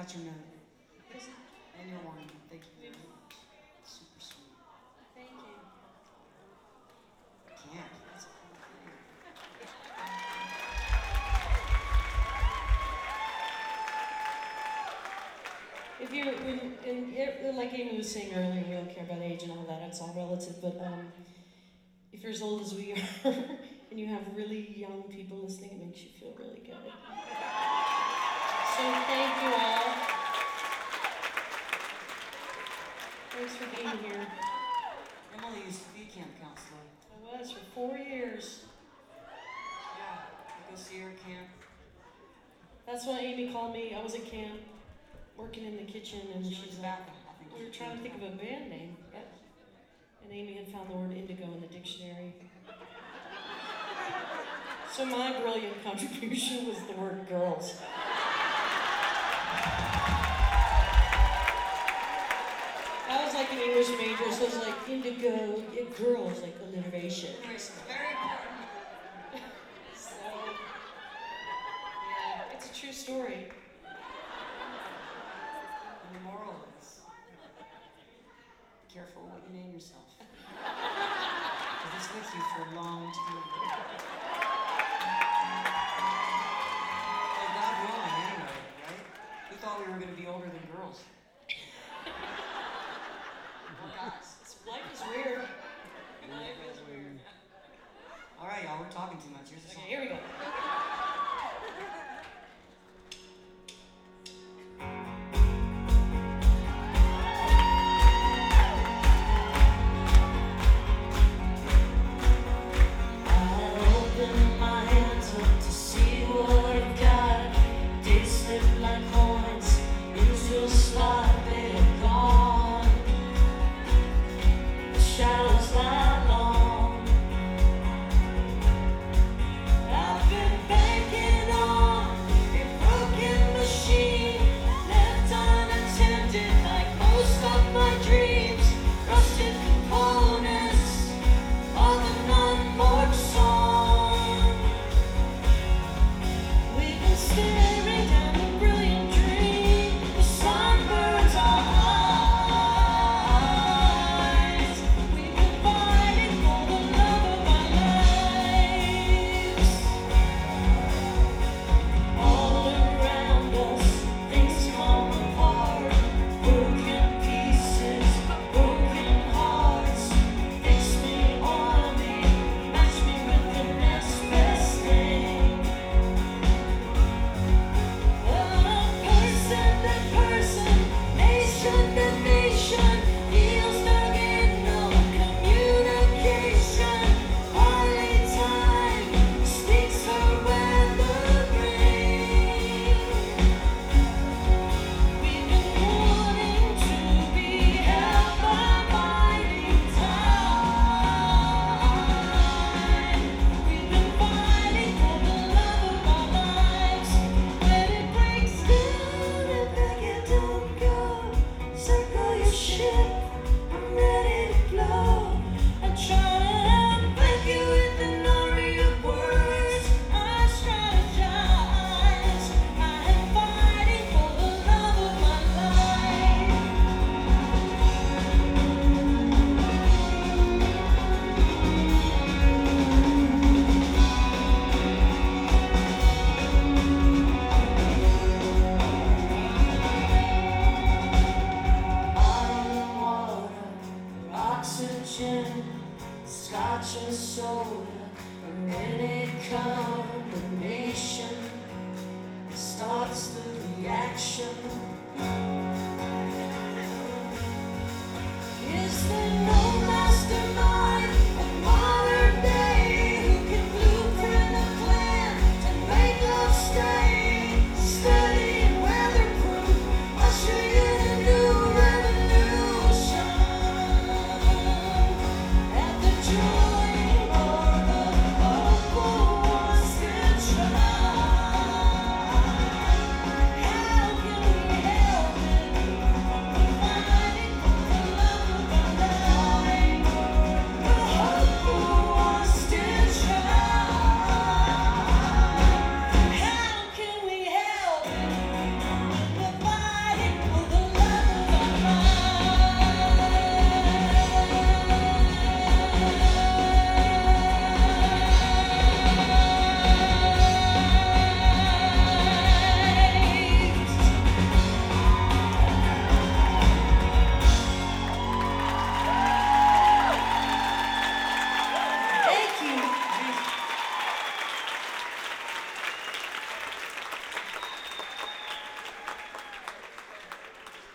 got your note. And your one. Thank you very much. Super sweet. Thank you. Can't. That's a cool thing. If you, like Amy was saying earlier, we don't care about age and all that, it's all relative, but if you're as old as we are and you have really young people listening, it makes you feel really good. So thank you all. Thanks for being here. Emily used to be camp counselor. I was for 4 years. Yeah, I go see her at camp. That's why Amy called me. I was at camp, working in the kitchen, and she's like, we were trying to think of a band name. Yep. And Amy had found the word indigo in the dictionary. So my brilliant contribution was the word girls. I was like an English major, so it's like indigo, girls, like alliteration. Very important. So, yeah, it's a true story. And the moral is, be careful what you name yourself. Because it's with you for a long time. Well, God willing, anyway, right? We thought we were going to be older than girls.